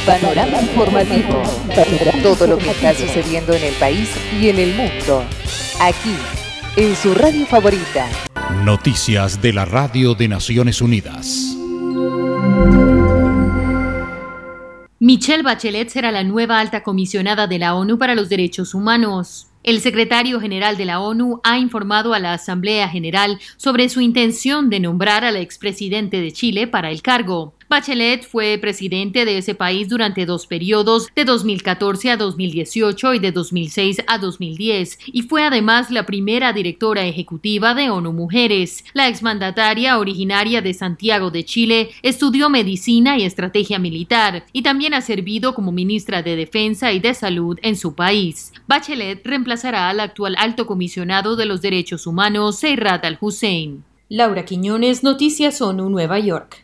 Panorama informativo. Todo lo que está sucediendo en el país y en el mundo. Aquí, en su radio favorita. Noticias de la Radio de Naciones Unidas. Michelle Bachelet será la nueva alta comisionada de la ONU para los Derechos Humanos. El secretario general de la ONU ha informado a la Asamblea General sobre su intención de nombrar al expresidente de Chile para el cargo. Bachelet fue presidente de ese país durante 2 periodos, de 2014 a 2018 y de 2006 a 2010, y fue además la primera directora ejecutiva de ONU Mujeres. La exmandataria, originaria de Santiago de Chile, estudió medicina y estrategia militar, y también ha servido como ministra de Defensa y de Salud en su país. Bachelet reemplazará al actual alto comisionado de los Derechos Humanos, Seyrat Al-Hussein. Laura Quiñones, Noticias ONU, Nueva York.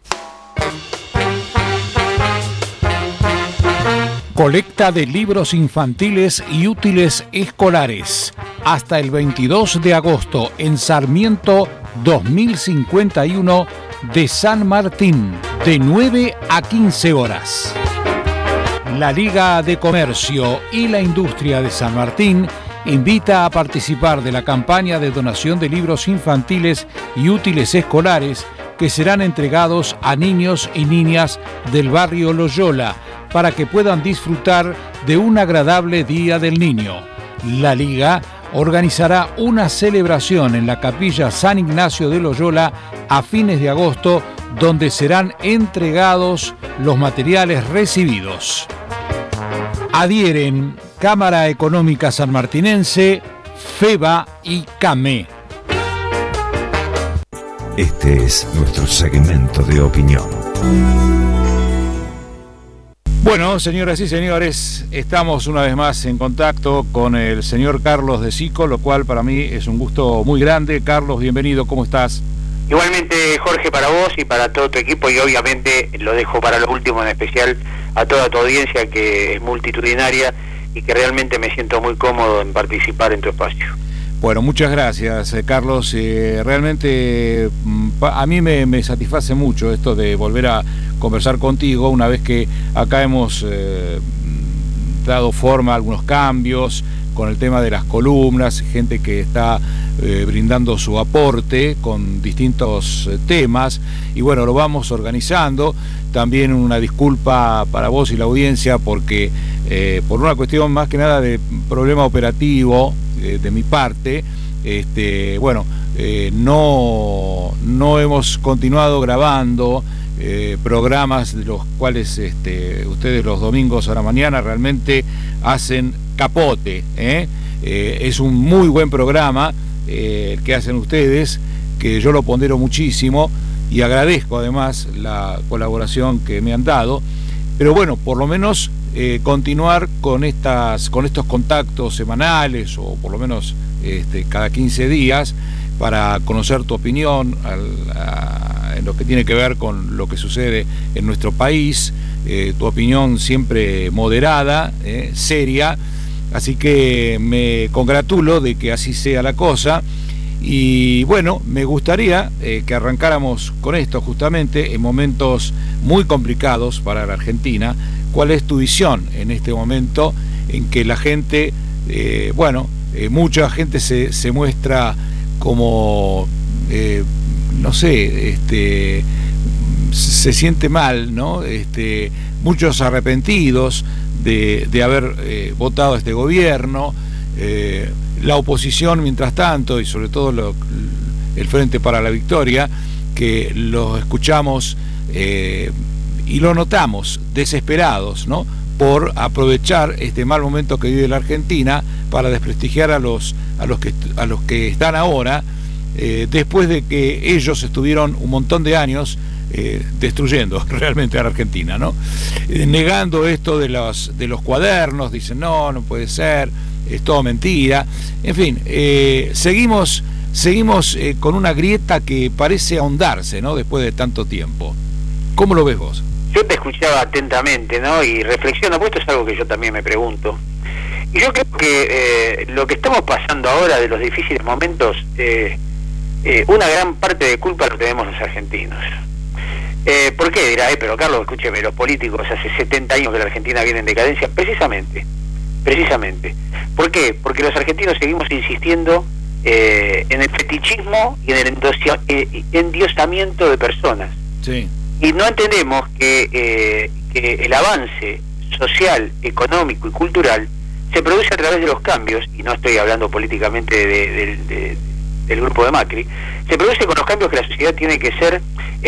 Colecta de libros infantiles y útiles escolares. Hasta el 22 de agosto en Sarmiento 2051 de San Martín, de 9 a 15 horas. La Liga de Comercio y la Industria de San Martín invita a participar de la campaña de donación de libros infantiles y útiles escolares que serán entregados a niños y niñas del barrio Loyola para que puedan disfrutar de un agradable Día del Niño. La Liga organizará una celebración en la Capilla San Ignacio de Loyola a fines de agosto, donde serán entregados los materiales recibidos. Adhieren Cámara Económica Sanmartinense, FEBA y CAME. Este es nuestro segmento de opinión. Bueno, señoras y señores, estamos una vez más en contacto con el señor Carlos de Sico, lo cual para mí es un gusto muy grande. Carlos, bienvenido, ¿cómo estás? Igualmente, Jorge, para vos y para todo tu equipo, y obviamente lo dejo para lo último, en especial a toda tu audiencia que es multitudinaria y que realmente me siento muy cómodo en participar en tu espacio. Bueno, muchas gracias, Carlos. Realmente a mí me satisface mucho esto de volver a conversar contigo, una vez que acá hemos dado forma a algunos cambios con el tema de las columnas, gente que está brindando su aporte con distintos temas, y bueno, lo vamos organizando. También una disculpa para vos y la audiencia, porque por una cuestión más que nada de problema operativo de mi parte, no hemos continuado grabando programas de los cuales ustedes los domingos a la mañana realmente hacen capote, es un muy buen programa el que hacen ustedes, que yo lo pondero muchísimo y agradezco además la colaboración que me han dado, pero bueno, por lo menos continuar con estos contactos semanales, o por lo menos cada 15 días, para conocer tu opinión en lo que tiene que ver con lo que sucede en nuestro país, tu opinión siempre moderada, seria, así que me congratulo de que así sea la cosa. Y bueno, me gustaría que arrancáramos con esto justamente en momentos muy complicados para la Argentina. ¿Cuál es tu visión en este momento en que la gente, mucha gente se muestra como, se siente mal, ¿no? Muchos arrepentidos de haber votado a este gobierno, la oposición mientras tanto, y sobre todo el Frente para la Victoria, que lo escuchamos y lo notamos desesperados, ¿no?, por aprovechar este mal momento que vive la Argentina para desprestigiar a los que están ahora, después de que ellos estuvieron un montón de años destruyendo realmente a la Argentina, ¿no? Negando esto de los cuadernos, dicen no puede ser, es todo mentira. En fin, seguimos con una grieta que parece ahondarse, ¿no?, después de tanto tiempo. ¿Cómo lo ves vos? Yo te escuchaba atentamente, ¿no?, y reflexiono, pues esto es algo que yo también me pregunto. Y yo creo que lo que estamos pasando ahora de los difíciles momentos, una gran parte de culpa lo tenemos los argentinos. ¿Por qué? Dirá, pero Carlos, escúcheme, los políticos hace 70 años que la Argentina viene en decadencia. Precisamente. ¿Por qué? Porque los argentinos seguimos insistiendo en el fetichismo y en el endiosamiento de personas. Sí. Y no entendemos que el avance social, económico y cultural se produce a través de los cambios, y no estoy hablando políticamente del grupo de Macri, se produce con los cambios que la sociedad tiene que ser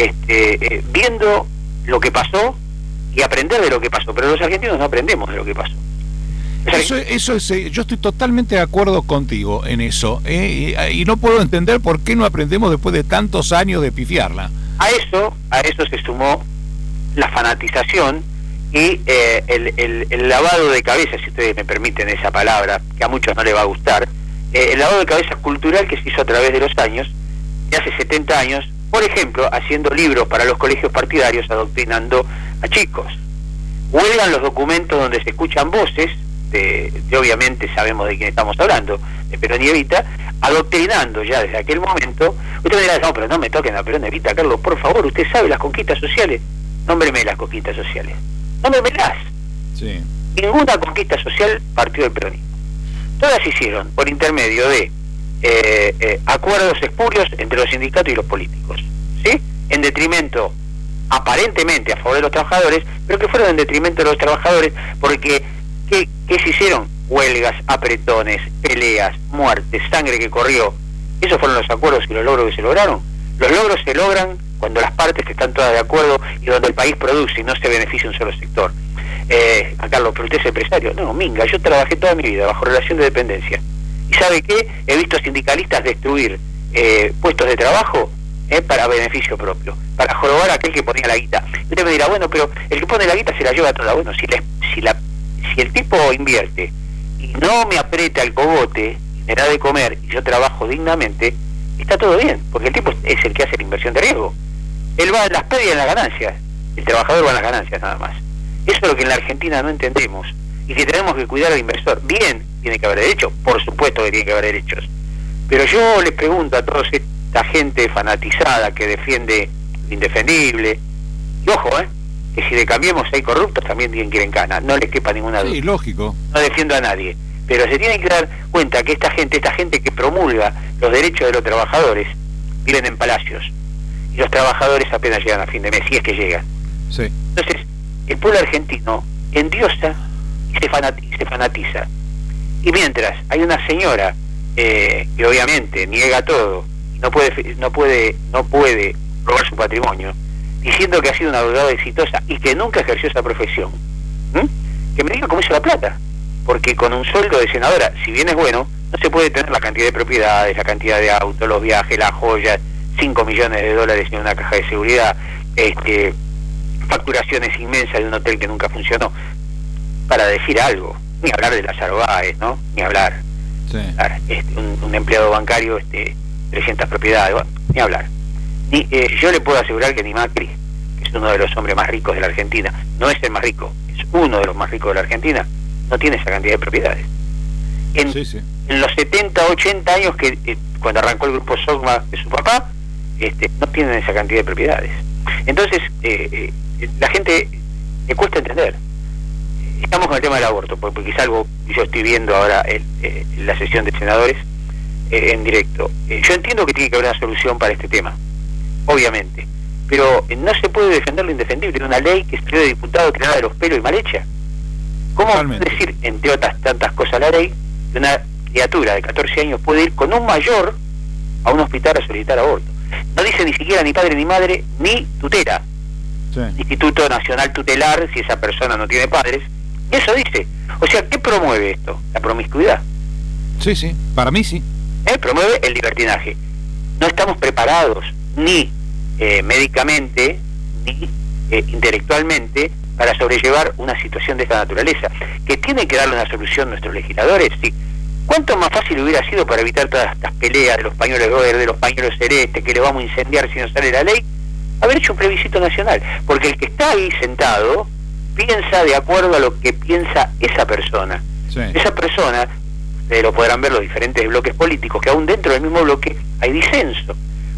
viendo lo que pasó y aprender de lo que pasó, pero los argentinos no aprendemos de lo que pasó. Eso es, yo estoy totalmente de acuerdo contigo en eso, y no puedo entender por qué no aprendemos después de tantos años de pifiarla. A eso se sumó la fanatización y el lavado de cabeza, si ustedes me permiten esa palabra, que a muchos no les va a gustar, el lavado de cabeza cultural que se hizo a través de los años, de hace 70 años, por ejemplo, haciendo libros para los colegios partidarios, adoctrinando a chicos. Huelgan los documentos donde se escuchan voces, de obviamente sabemos de quién estamos hablando, de Perón y Evita, adoctrinando ya desde aquel momento. Usted me dirá, no, pero no me toquen a Perón y Evita, Carlos, por favor, usted sabe las conquistas sociales. Nómbreme las conquistas sociales. Nómbremelas. Sí. Ninguna conquista social partió del peronismo. Todas se hicieron por intermedio de acuerdos espurios entre los sindicatos y los políticos, ¿sí? En detrimento, aparentemente a favor de los trabajadores, pero que fueron en detrimento de los trabajadores, porque ¿qué se hicieron? Huelgas, apretones, peleas, muertes, sangre que corrió. Esos fueron los acuerdos y los logros que se lograron. Los logros se logran cuando las partes están todas de acuerdo y donde el país produce y no se beneficia un solo sector. A Carlos, pero usted es empresario. No, minga, yo trabajé toda mi vida bajo relación de dependencia. ¿Y sabe qué? He visto sindicalistas destruir puestos de trabajo para beneficio propio, para jorobar a aquel que ponía la guita. Usted me dirá, bueno, pero el que pone la guita se la lleva toda. Bueno, si el tipo invierte y no me aprieta el cogote y me da de comer y yo trabajo dignamente, está todo bien, porque el tipo es el que hace la inversión de riesgo. Él va en las pérdidas y en las ganancias, el trabajador va en las ganancias nada más. Eso es lo que en la Argentina no entendemos, y que tenemos que cuidar al inversor. Bien, tiene que haber derechos, por supuesto que tiene que haber derechos, pero yo les pregunto a toda esta gente fanatizada que defiende lo indefendible, y ojo, que si de Cambiemos hay corruptos, también quieren cana, no les quepa ninguna duda. Sí, lógico. No defiendo a nadie, pero se tienen que dar cuenta que esta gente que promulga los derechos de los trabajadores, viven en palacios, y los trabajadores apenas llegan a fin de mes, si es que llegan. Sí. Entonces, el pueblo argentino endiosa y se fanatiza. Y mientras hay una señora que obviamente niega todo y no puede robar su patrimonio, diciendo que ha sido una abogada exitosa y que nunca ejerció esa profesión, que me diga cómo hizo la plata, porque con un sueldo de senadora, si bien es bueno, no se puede tener la cantidad de propiedades, la cantidad de autos, los viajes, las joyas, 5 millones de dólares en una caja de seguridad, facturaciones inmensas de un hotel que nunca funcionó, para decir algo. Ni hablar de las Báez, ¿no? Ni hablar. Sí. Un empleado bancario, 300 propiedades, bueno, ni hablar. Yo le puedo asegurar que ni Macri, que es uno de los hombres más ricos de la Argentina, no es el más rico, es uno de los más ricos de la Argentina, no tiene esa cantidad de propiedades. En los 70, 80 años que cuando arrancó el grupo Sogma de su papá, no tienen esa cantidad de propiedades. Entonces, la gente le cuesta entender. Estamos con el tema del aborto, porque es algo que yo estoy viendo ahora en la sesión de senadores en directo. Yo entiendo que tiene que haber una solución para este tema, obviamente, pero no se puede defender lo indefendible. Una ley que salió de diputado tirada de los pelos y mal hecha. ¿Cómo decir, entre otras tantas cosas, la ley de una criatura de 14 años puede ir con un mayor a un hospital a solicitar aborto? No dice ni siquiera ni padre ni madre ni tutela. Sí. Instituto Nacional Tutelar, si esa persona no tiene padres. Eso dice. O sea, ¿qué promueve esto? La promiscuidad. Sí, para mí sí. Promueve el libertinaje. No estamos preparados ni médicamente ni intelectualmente para sobrellevar una situación de esta naturaleza, que tiene que darle una solución a nuestros legisladores. Sí. ¿Cuánto más fácil hubiera sido para evitar todas estas peleas de los pañuelos verdes, de los pañuelos celestes, que le vamos a incendiar si no sale la ley? Haber hecho un plebiscito nacional, porque el que está ahí sentado piensa de acuerdo a lo que piensa esa persona. Sí. Esa persona, ustedes lo podrán ver los diferentes bloques políticos, que aún dentro del mismo bloque hay disenso.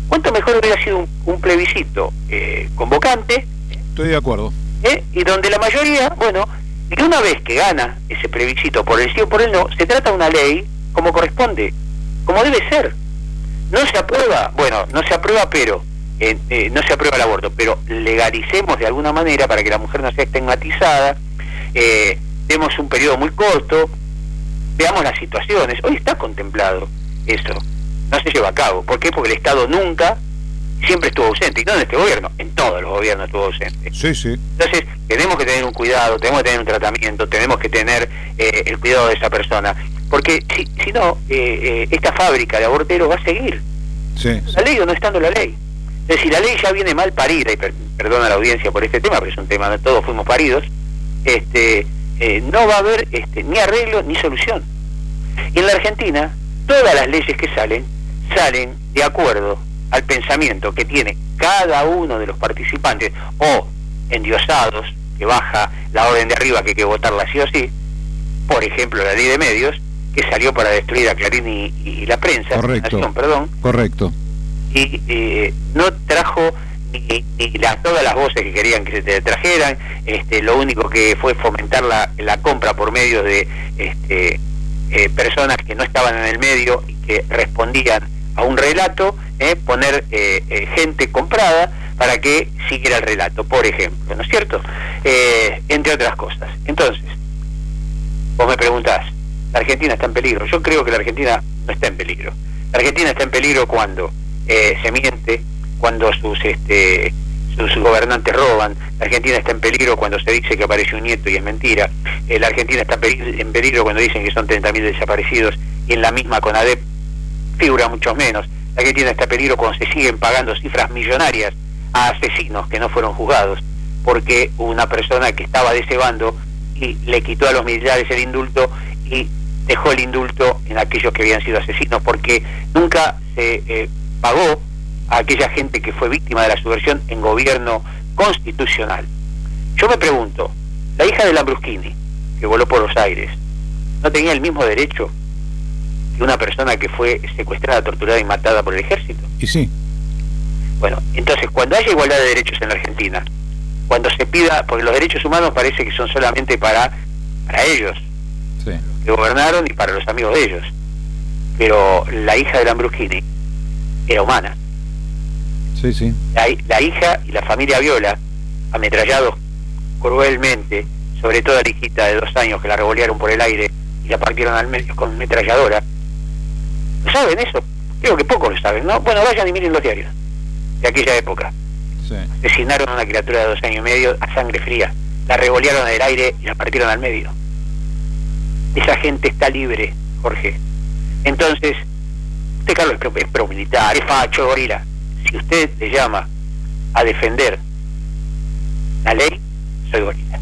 ¿Cuánto mejor hubiera sido un plebiscito convocante? Estoy de acuerdo. Y donde la mayoría, bueno, y que una vez que gana ese plebiscito por el sí o por el no, se trata de una ley como corresponde, como debe ser. No se aprueba, bueno, no se aprueba, pero no se aprueba el aborto, pero legalicemos de alguna manera para que la mujer no sea estigmatizada, demos un periodo muy corto, veamos las situaciones. Hoy está contemplado eso, no se lleva a cabo. ¿Por qué? Porque el Estado nunca, siempre estuvo ausente, y no en este gobierno, en todos los gobiernos estuvo ausente. Sí, sí. Entonces, tenemos que tener un cuidado, tenemos que tener un tratamiento, tenemos que tener el cuidado de esa persona, porque si no, esta fábrica de aborteros va a seguir. Sí. La ley o no estando la ley. Es decir, la ley ya viene mal parida, y perdona a la audiencia por este tema, pero es un tema, todos fuimos paridos, no va a haber ni arreglo ni solución. Y en la Argentina, todas las leyes que salen de acuerdo al pensamiento que tiene cada uno de los participantes, o endiosados, que baja la orden de arriba que hay que votarla sí o sí. Por ejemplo, la ley de medios, que salió para destruir a Clarín y la prensa, correcto, Nación, perdón. Correcto. Y no trajo ni todas las voces que querían que se te trajeran. Lo único que fue fomentar la compra por medio de personas que no estaban en el medio y que respondían a un relato, poner gente comprada para que siguiera el relato, por ejemplo, ¿no es cierto? Entre otras cosas. Entonces, vos me preguntás, ¿la Argentina está en peligro? Yo creo que la Argentina no está en peligro. La Argentina está en peligro cuando se miente, cuando sus gobernantes roban. La Argentina está en peligro cuando se dice que apareció un nieto y es mentira. La Argentina está en peligro cuando dicen que son 30.000 desaparecidos y en la misma CONADEP figura mucho menos. La Argentina está en peligro cuando se siguen pagando cifras millonarias a asesinos que no fueron juzgados, porque una persona que estaba de ese bando y le quitó a los militares el indulto y dejó el indulto en aquellos que habían sido asesinos, porque nunca se pagó a aquella gente que fue víctima de la subversión en gobierno constitucional. Yo me pregunto, la hija de Lambruschini, que voló por los aires, ¿no tenía el mismo derecho que una persona que fue secuestrada, torturada y matada por el ejército? Y sí. Bueno, entonces, cuando haya igualdad de derechos en la Argentina, cuando se pida, porque los derechos humanos parece que son solamente para ellos, sí, que gobernaron, y para los amigos de ellos, pero la hija de Lambruschini era humana. Sí, sí. La hija y la familia Viola, ametrallados cruelmente, sobre todo a la hijita de 2 años que la revolearon por el aire y la partieron al medio con metralladora. ¿Lo saben eso? Creo que pocos lo saben, ¿no? Bueno, vayan y miren los diarios de aquella época. Sí. Asesinaron a una criatura de 2 años y medio a sangre fría, la revolearon al aire y la partieron al medio. Esa gente está libre, Jorge. Entonces, usted, Carlos, es pro-militar, es facho, gorila. Si usted le llama a defender la ley, soy gorila.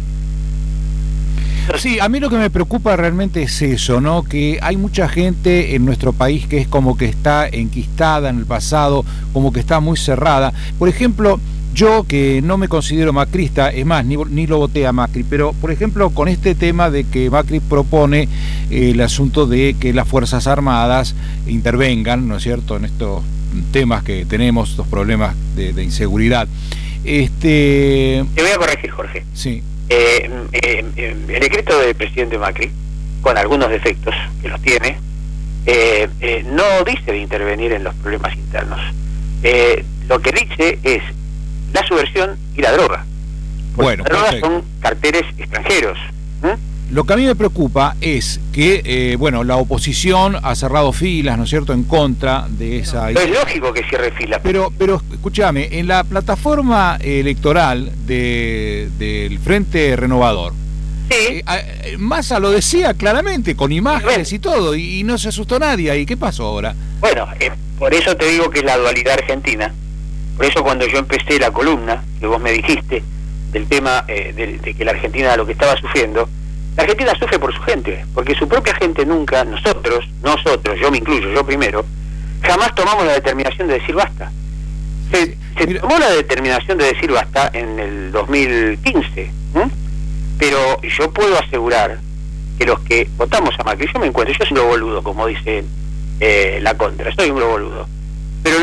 Sí, a mí lo que me preocupa realmente es eso, ¿no? Que hay mucha gente en nuestro país que es como que está enquistada en el pasado, como que está muy cerrada. Por ejemplo, yo que no me considero macrista, es más, ni lo voté a Macri, pero por ejemplo con este tema de que Macri propone el asunto de que las Fuerzas Armadas intervengan, ¿no es cierto?, en estos temas que tenemos, estos problemas de inseguridad. Te voy a corregir, Jorge. Sí. El decreto del presidente Macri, con algunos defectos que los tiene, no dice de intervenir en los problemas internos. Lo que dice es la subversión y la droga. Bueno, las drogas son carteles extranjeros. Lo que a mí me preocupa es que, la oposición ha cerrado filas, ¿no es cierto?, en contra de esa... No es lógico que cierre filas. Pero escúchame, en la plataforma electoral del Frente Renovador, sí, Massa lo decía claramente, con imágenes y todo, y no se asustó nadie. ¿Y qué pasó ahora? Bueno, por eso te digo que es la dualidad argentina. Por eso cuando yo empecé la columna, que vos me dijiste, del tema de que la Argentina lo que estaba sufriendo, la Argentina sufre por su gente, porque su propia gente nunca, nosotros, yo me incluyo, yo primero, jamás tomamos la determinación de decir basta. Se tomó la determinación de decir basta en el 2015, pero yo puedo asegurar que los que votamos a Macri, yo me encuentro, yo soy un boludo, como dice la contra, soy un boludo, pero lo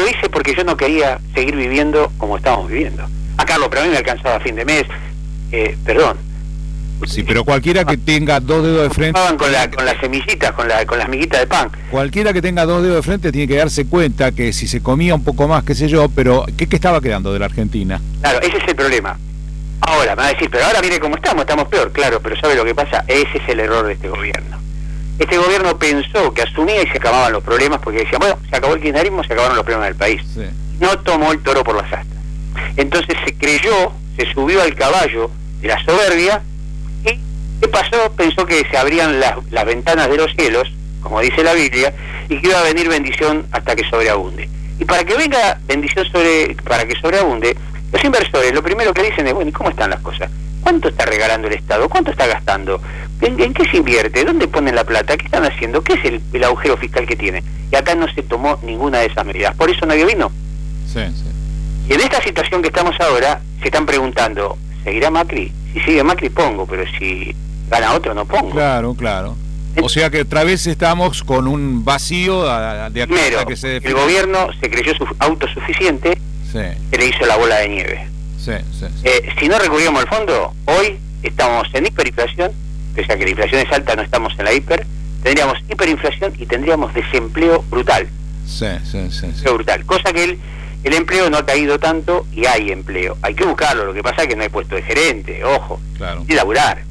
hice porque yo no quería seguir viviendo como estábamos viviendo. A Carlos, pero a mí me alcanzaba a fin de mes. Perdón. Sí, pero cualquiera que tenga 2 dedos de frente... Con las semillitas, con las miguitas de pan. Cualquiera que tenga 2 dedos de frente tiene que darse cuenta que si se comía un poco más, qué sé yo, pero ¿qué estaba quedando de la Argentina? Claro, ese es el problema. Ahora, me va a decir, pero ahora mire cómo estamos peor. Claro, pero ¿sabe lo que pasa? Ese es el error de este gobierno. Este gobierno pensó que asumía y se acababan los problemas porque decía, bueno, se acabó el kirchnerismo, se acabaron los problemas del país. Sí. No tomó el toro por las astas. Entonces se subió al caballo de la soberbia y ¿qué pasó? Pensó que se abrían las ventanas de los cielos, como dice la Biblia, y que iba a venir bendición hasta que sobreabunde. Y para que venga bendición para que sobreabunde, los inversores lo primero que dicen es, bueno, ¿y cómo están las cosas? ¿Cuánto está regalando el Estado? ¿Cuánto está gastando? ¿En qué se invierte? ¿Dónde ponen la plata? ¿Qué están haciendo? ¿Qué es el agujero fiscal que tiene? Y acá no se tomó ninguna de esas medidas. Por eso nadie vino. Sí, sí. Y en esta situación que estamos ahora, se están preguntando, ¿seguirá Macri? Si sigue Macri pongo, pero si gana otro no pongo. Claro, claro. O sea que otra vez estamos con un vacío de Primero, que se el gobierno se creyó autosuficiente, sí. Se le hizo la bola de nieve. Sí, sí, sí. Si no recurríamos al fondo, hoy estamos en hiperinflación, pese a que la inflación es alta, no estamos en la hiper, tendríamos hiperinflación y tendríamos desempleo brutal. Sí, sí, sí, sí. Desempleo brutal, cosa que el empleo no ha caído tanto y hay empleo. Hay que buscarlo, lo que pasa es que no hay puesto de gerente, ojo, Claro. y laburar.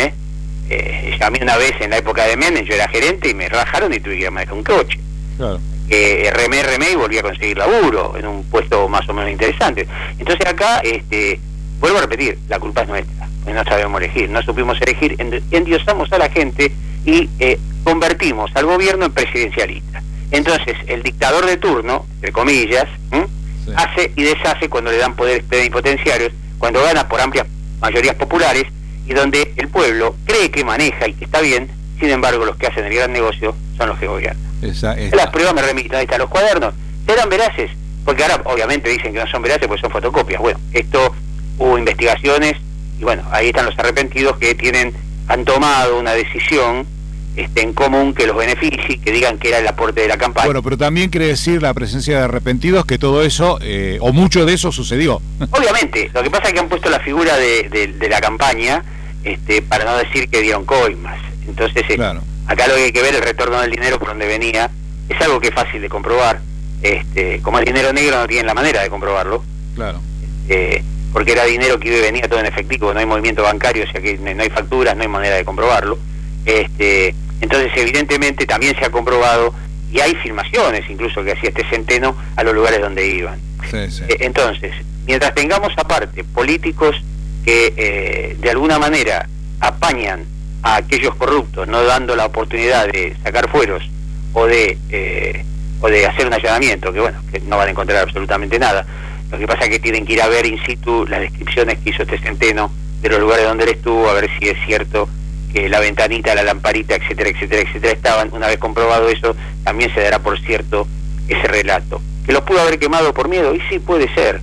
A mí una vez en la época de Menem yo era gerente y me rajaron y tuve que ir a manejar un coche. Claro. Remé y volví a conseguir laburo en un puesto más o menos interesante. Entonces acá, vuelvo a repetir, la culpa es nuestra, pues no sabemos elegir, no supimos elegir, endiosamos a la gente y convertimos al gobierno en presidencialista. Entonces el dictador de turno, entre comillas, Sí. hace y deshace cuando le dan poderes plenipotenciarios, cuando gana por amplias mayorías populares y donde el pueblo cree que maneja y que está bien, sin embargo los que hacen el gran negocio son los que gobiernan. Las pruebas me remiten, ahí están los cuadernos, ¿serán veraces? Porque ahora obviamente dicen que no son veraces porque son fotocopias. Bueno, esto hubo investigaciones y bueno, ahí están los arrepentidos que han tomado una decisión en común que los beneficie, que digan que era el aporte de la campaña. Bueno, pero también quiere decir la presencia de arrepentidos que todo eso, o mucho de eso sucedió. Obviamente, lo que pasa es que han puesto la figura de la campaña, para no decir que dieron coimas. Entonces, Claro. acá lo que hay que ver, el retorno del dinero por donde venía, es algo que es fácil de comprobar. Como es dinero negro no tienen la manera de comprobarlo, Claro. porque era dinero que iba y venía todo en efectivo, no hay movimiento bancario, o sea que no hay facturas, no hay manera de comprobarlo. Entonces evidentemente también se ha comprobado, y hay filmaciones incluso que hacía este Centeno a los lugares donde iban. Sí, sí. Entonces, mientras tengamos aparte políticos que de alguna manera apañan a aquellos corruptos, no dando la oportunidad de sacar fueros o de hacer un allanamiento, que bueno, que no van a encontrar absolutamente nada. Lo que pasa es que tienen que ir a ver in situ las descripciones que hizo este Centeno de los lugares donde él estuvo, a ver si es cierto que la ventanita, la lamparita, etcétera, etcétera, etcétera, estaban. Una vez comprobado eso, también se dará por cierto ese relato. ¿Que los pudo haber quemado por miedo? Y sí, puede ser,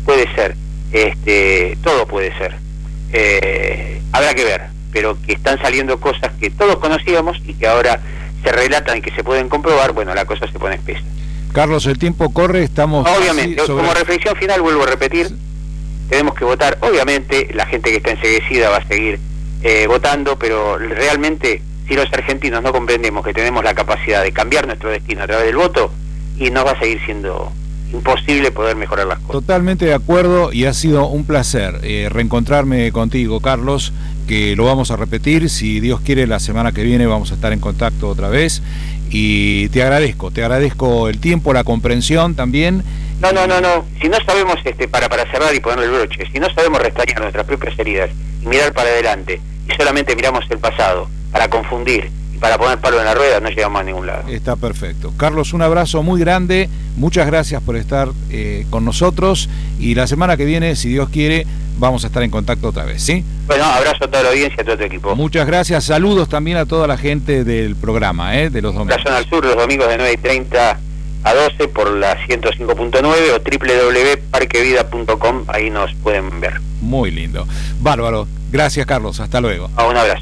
todo puede ser. Habrá que ver, pero que están saliendo cosas que todos conocíamos y que ahora se relatan y que se pueden comprobar, bueno, la cosa se pone espesa. Carlos, el tiempo corre, estamos... Obviamente, como reflexión final vuelvo a repetir, tenemos que votar, obviamente la gente que está enseguecida va a seguir votando, pero realmente si los argentinos no comprendemos que tenemos la capacidad de cambiar nuestro destino a través del voto, y nos va a seguir siendo imposible poder mejorar las cosas. Totalmente de acuerdo, y ha sido un placer reencontrarme contigo, Carlos, que lo vamos a repetir, si Dios quiere la semana que viene vamos a estar en contacto otra vez, y te agradezco el tiempo, la comprensión también. No, si no sabemos, para cerrar y ponerle el broche, si no sabemos restañar nuestras propias heridas y mirar para adelante, y solamente miramos el pasado para confundir y para poner palo en la rueda, no llegamos a ningún lado. Está perfecto. Carlos, un abrazo muy grande, muchas gracias por estar con nosotros, y la semana que viene, si Dios quiere, vamos a estar en contacto otra vez, ¿sí? Bueno, abrazo a toda la audiencia, a todo tu equipo. Muchas gracias, saludos también a toda la gente del programa, de los domingos. La zona al sur, los domingos de 9:30 a 12 por la 105.9 o www.parquevida.com, ahí nos pueden ver. Muy lindo. Bárbaro. Gracias, Carlos. Hasta luego. Un abrazo.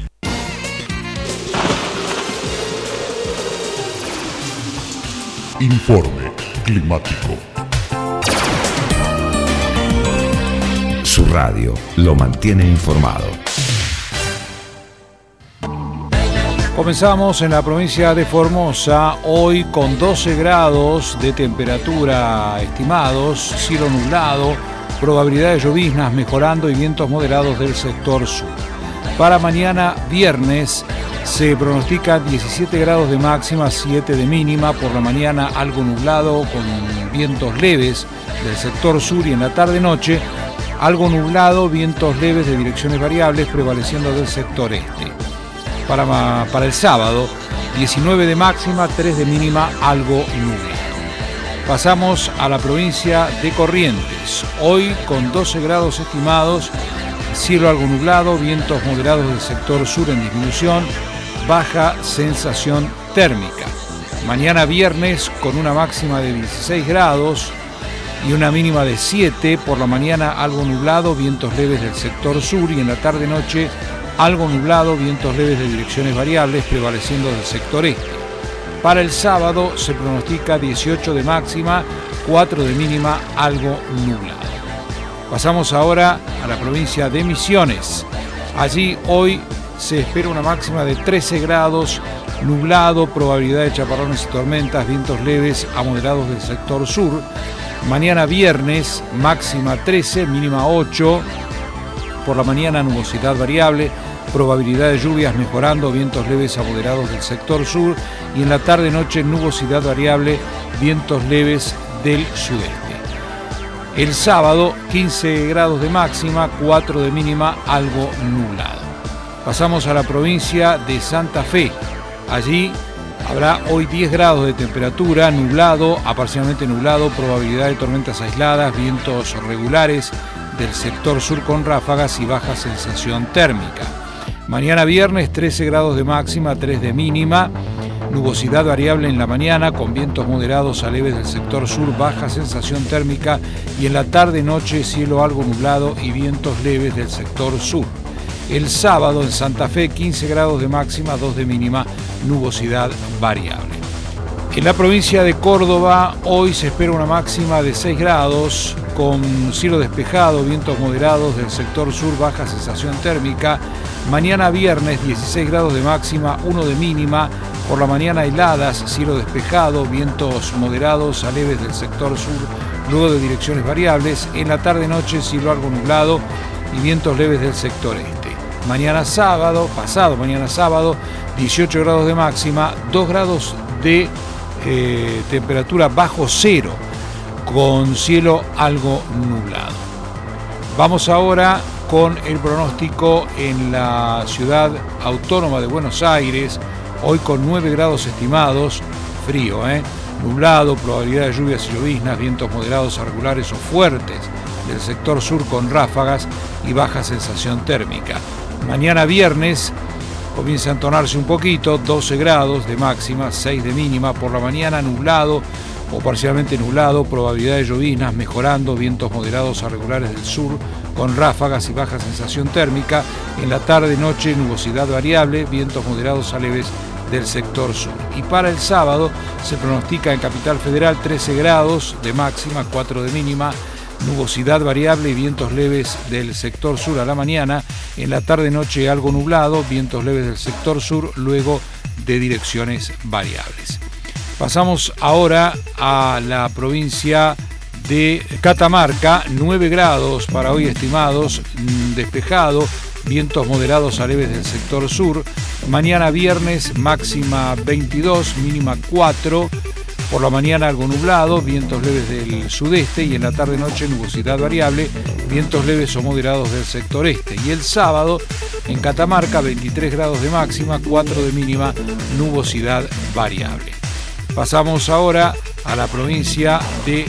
Informe climático. su radio lo mantiene informado. Comenzamos en la provincia de Formosa, hoy con 12 grados de temperatura estimados, cielo nublado, probabilidad de lloviznas mejorando y vientos moderados del sector sur. Para mañana viernes se pronostica 17 grados de máxima, 7 de mínima, por la mañana algo nublado con vientos leves del sector sur y en la tarde-noche algo nublado, vientos leves de direcciones variables prevaleciendo del sector este. Para el sábado, 19 de máxima, 3 de mínima, algo nublado. Pasamos a la provincia de Corrientes, hoy con 12 grados estimados, cielo algo nublado, vientos moderados del sector sur en disminución, baja sensación térmica. Mañana viernes con una máxima de 16 grados y una mínima de 7, por la mañana algo nublado, vientos leves del sector sur y en la tarde-noche algo nublado, vientos leves de direcciones variables prevaleciendo del sector este. Para el sábado se pronostica 18 de máxima, 4 de mínima, algo nublado. Pasamos ahora a la provincia de Misiones. Allí hoy se espera una máxima de 13 grados, nublado, probabilidad de chaparrones y tormentas, vientos leves a moderados del sector sur. Mañana viernes, máxima 13, mínima 8. Por la mañana nubosidad variable, probabilidad de lluvias mejorando, vientos leves a moderados del sector sur y en la tarde-noche nubosidad variable, vientos leves del sudeste. El sábado 15 grados de máxima, 4 de mínima, algo nublado. Pasamos a la provincia de Santa Fe. Allí habrá hoy 10 grados de temperatura, nublado a parcialmente nublado, probabilidad de tormentas aisladas, vientos regulares del sector sur con ráfagas y baja sensación térmica. Mañana viernes 13 grados de máxima, 3 de mínima, nubosidad variable en la mañana con vientos moderados a leves del sector sur, baja sensación térmica y en la tarde-noche cielo algo nublado y vientos leves del sector sur. El sábado en Santa Fe 15 grados de máxima, 2 de mínima, nubosidad variable. En la provincia de Córdoba hoy se espera una máxima de 6 grados con cielo despejado, vientos moderados del sector sur, baja sensación térmica. Mañana viernes 16 grados de máxima, 1 de mínima, por la mañana heladas, cielo despejado, vientos moderados a leves del sector sur, luego de direcciones variables. En la tarde-noche cielo algo nublado y vientos leves del sector este. Mañana sábado, pasado mañana sábado, 18 grados de máxima, 2 grados de temperatura bajo cero, con cielo algo nublado. Vamos ahora con el pronóstico en la ciudad autónoma de Buenos Aires, hoy con 9 grados estimados, frío, nublado, probabilidad de lluvias y lloviznas, vientos moderados a regulares o fuertes del sector sur con ráfagas y baja sensación térmica. Mañana viernes comienza a entonarse un poquito, 12 grados de máxima, 6 de mínima, por la mañana nublado o parcialmente nublado, probabilidad de lloviznas mejorando, vientos moderados a regulares del sur con ráfagas y baja sensación térmica. En la tarde-noche nubosidad variable, vientos moderados a leves del sector sur. Y para el sábado se pronostica en Capital Federal 13 grados de máxima, 4 de mínima, nubosidad variable y vientos leves del sector sur a la mañana. En la tarde-noche algo nublado, vientos leves del sector sur, luego de direcciones variables. Pasamos ahora a la provincia de Catamarca, 9 grados para hoy estimados, despejado, vientos moderados a leves del sector sur. Mañana viernes máxima 22, mínima 4. Por la mañana algo nublado, vientos leves del sudeste y en la tarde-noche nubosidad variable, vientos leves o moderados del sector este. Y el sábado en Catamarca 23 grados de máxima, 4 de mínima, nubosidad variable. Pasamos ahora a la provincia de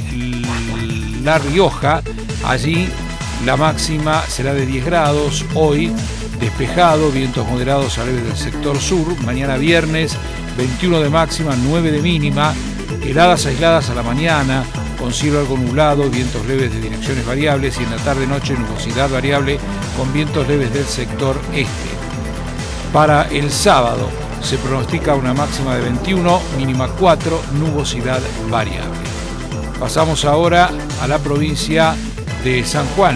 La Rioja. Allí la máxima será de 10 grados, hoy despejado, vientos moderados a leves del sector sur. Mañana viernes 21 de máxima, 9 de mínima, heladas aisladas a la mañana, con cielo algo nublado, vientos leves de direcciones variables y en la tarde-noche nubosidad variable con vientos leves del sector este. Para el sábado se pronostica una máxima de 21, mínima 4, nubosidad variable. Pasamos ahora a la provincia de San Juan.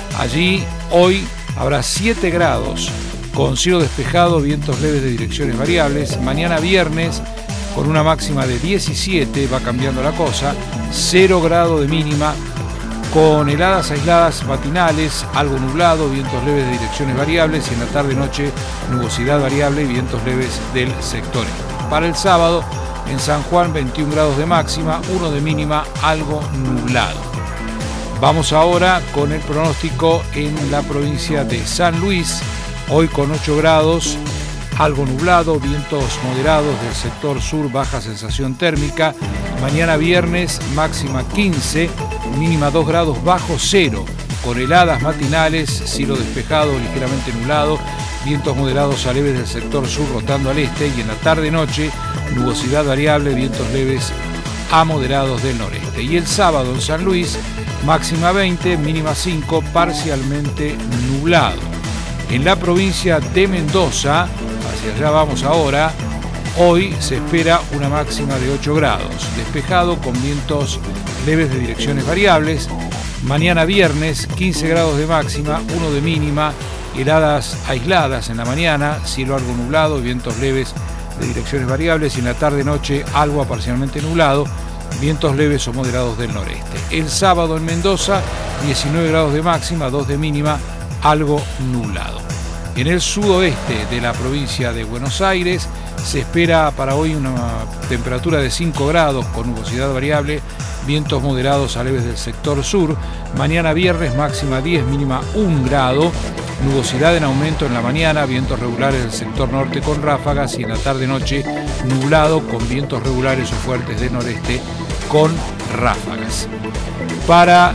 Allí hoy habrá 7 grados, con cielo despejado, vientos leves de direcciones variables. Mañana viernes, con una máxima de 17, va cambiando la cosa, 0 grado de mínima, con heladas aisladas matinales, algo nublado, vientos leves de direcciones variables, y en la tarde-noche nubosidad variable y vientos leves del sector este. Para el sábado, en San Juan, 21 grados de máxima, 1 de mínima, algo nublado. Vamos ahora con el pronóstico en la provincia de San Luis, hoy con 8 grados, algo nublado, vientos moderados del sector sur, baja sensación térmica. Mañana viernes, máxima 15, mínima 2 grados bajo cero, con heladas matinales, cielo despejado, ligeramente nublado, vientos moderados a leves del sector sur rotando al este, y en la tarde-noche nubosidad variable, vientos leves a moderados del noreste. Y el sábado en San Luis, máxima 20, mínima 5, parcialmente nublado. En la provincia de Mendoza, hacia allá vamos ahora, hoy se espera una máxima de 8 grados, despejado con vientos leves de direcciones variables. Mañana viernes, 15 grados de máxima, 1 de mínima, heladas aisladas en la mañana, cielo algo nublado, vientos leves de direcciones variables, y en la tarde-noche algo parcialmente nublado, vientos leves o moderados del noreste. El sábado en Mendoza, 19 grados de máxima, 2 de mínima, algo nublado. En el sudoeste de la provincia de Buenos Aires se espera para hoy una temperatura de 5 grados con nubosidad variable, vientos moderados a leves del sector sur. Mañana viernes, máxima 10, mínima 1 grado, nubosidad en aumento en la mañana, vientos regulares del sector norte con ráfagas, y en la tarde-noche nublado con vientos regulares o fuertes del noreste con ráfagas. Para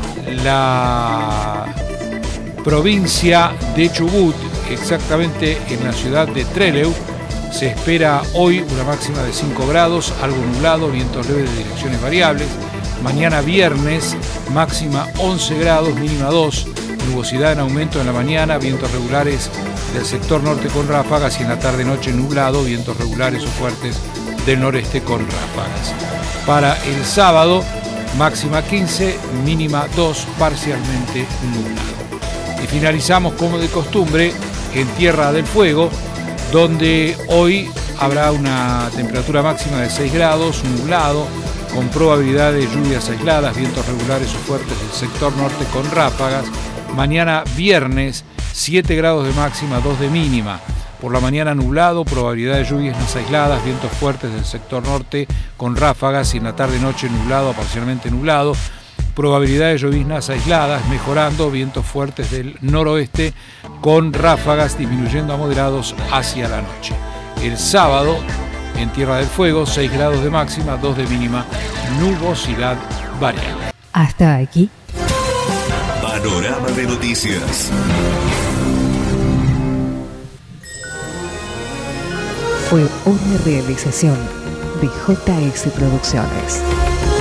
la provincia de Chubut, exactamente en la ciudad de Trelew, se espera hoy una máxima de 5 grados, algo nublado, vientos leves de direcciones variables. Mañana viernes, máxima 11 grados, mínima 2, nubosidad en aumento en la mañana, vientos regulares del sector norte con ráfagas, y en la tarde-noche nublado, vientos regulares o fuertes del noreste con ráfagas. Para el sábado, máxima 15, mínima 2, parcialmente nublado. Y finalizamos como de costumbre en Tierra del Fuego, donde hoy habrá una temperatura máxima de 6 grados, nublado, con probabilidad de lluvias aisladas, vientos regulares o fuertes del sector norte con ráfagas. Mañana viernes, 7 grados de máxima, 2 de mínima. Por la mañana nublado, probabilidad de lluvias aisladas, vientos fuertes del sector norte con ráfagas, y en la tarde-noche nublado a parcialmente nublado. Probabilidad de lloviznas aisladas, mejorando, vientos fuertes del noroeste con ráfagas disminuyendo a moderados hacia la noche. El sábado, en Tierra del Fuego, 6 grados de máxima, 2 de mínima, nubosidad variable. Hasta aquí. Panorama de noticias. Fue una realización de JS Producciones.